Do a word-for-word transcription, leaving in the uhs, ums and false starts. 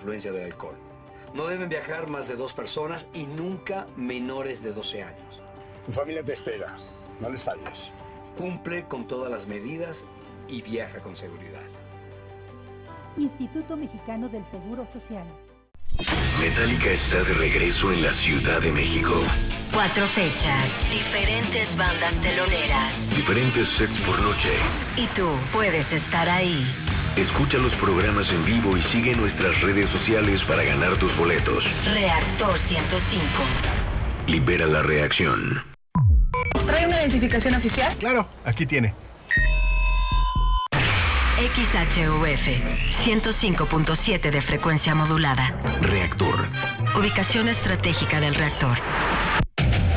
influencia del alcohol. No deben viajar más de dos personas y nunca menores de doce años. Tu familia te espera, no les falles. Cumple con todas las medidas y viaja con seguridad. Instituto Mexicano del Seguro Social. Metallica está de regreso en la Ciudad de México. Cuatro fechas, diferentes bandas teloneras, diferentes sets por noche. Y tú puedes estar ahí. Escucha los programas en vivo y sigue nuestras redes sociales para ganar tus boletos. Reactor ciento cinco. Libera la reacción. ¿Trae una identificación oficial? Claro, aquí tiene. X H U F ciento cinco punto siete de frecuencia modulada. Reactor. Ubicación estratégica del reactor.